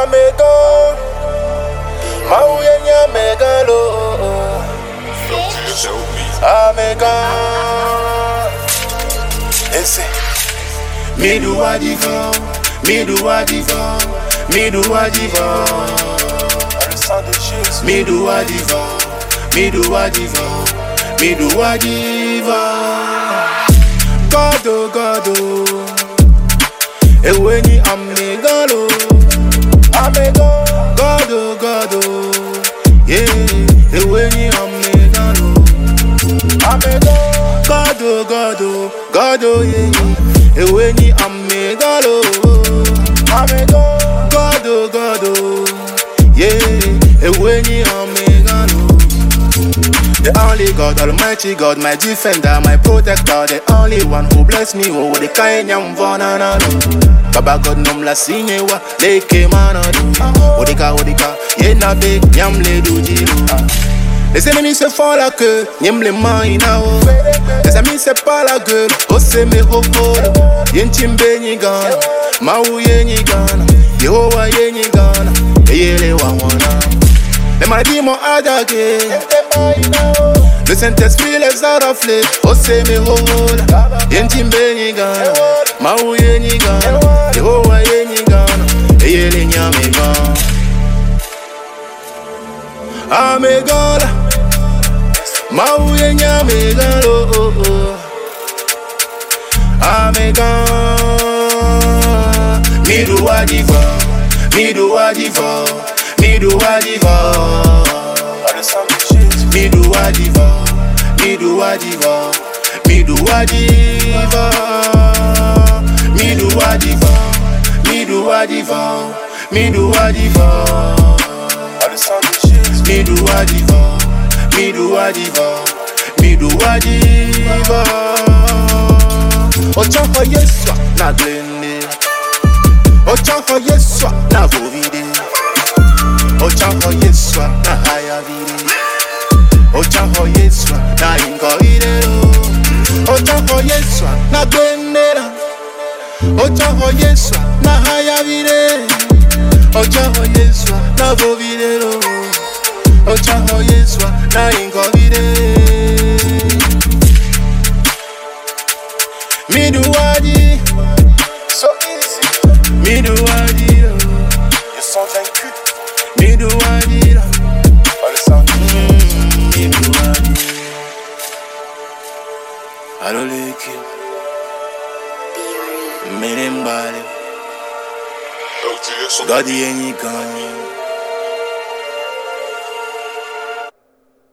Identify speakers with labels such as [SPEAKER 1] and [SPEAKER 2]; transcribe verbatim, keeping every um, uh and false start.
[SPEAKER 1] Amigo, Mauya Megalo. Amigo, esse. Me do a diva, me do a diva, me do a diva. Me do a diva, me do a diva, me do a diva. God oh, God oh, e when you am me galo, amigo. God oh, God oh, yeah, e when you am me galo, amigo. God oh, God oh, God oh, yeah, e when you am me galo, amigo. God oh, God oh, yeah, e when you am me galo. The only God, Almighty God, my defender, my protector, the only one who bless me. Oh, the kind yam vanana. Baba God nom la sinye wa leke manado. Odika odika, ye na be yam le doji. Les ennemis se font la queue, yem les mains inao. Les amis c'est pas la gueule, oh c'est mes hopos. Yen timbe ni gana, maou ye ni gana, Yehowa ye ni gana, ye le wawana. Les maladies m'ont attaqué. Le Saint-Esprit les a raflés. Oh c'est mes hola. Yen timbe ni gana, maou ye ni gana, Yehowa ye ni gana, ye le nyame gana. Amegola, maou ye nyame gana, oh oh. Amega, mi do a diva, mi do a diva. Me do a diva, me do a diva, me do a diva, me do a diva, me do a diva, me do a diva, me do a diva, me do a diva, me do a diva, me do a diva. Ochanko yeswa na glende, ochanko yeswa na vovide. Ochanko yeswa na hayavide, ochanko yeswa na inkoide. Ochanko yeswa na gwendera, ochanko yeswa na hayavide, ochanko yeswa na vovide, ochanko yeswa na inkoide. Me do wadi, so easy. Me do wadi, you sont vaincu. Me do I need a me do I need I don't like you. Me them body. God the any gun.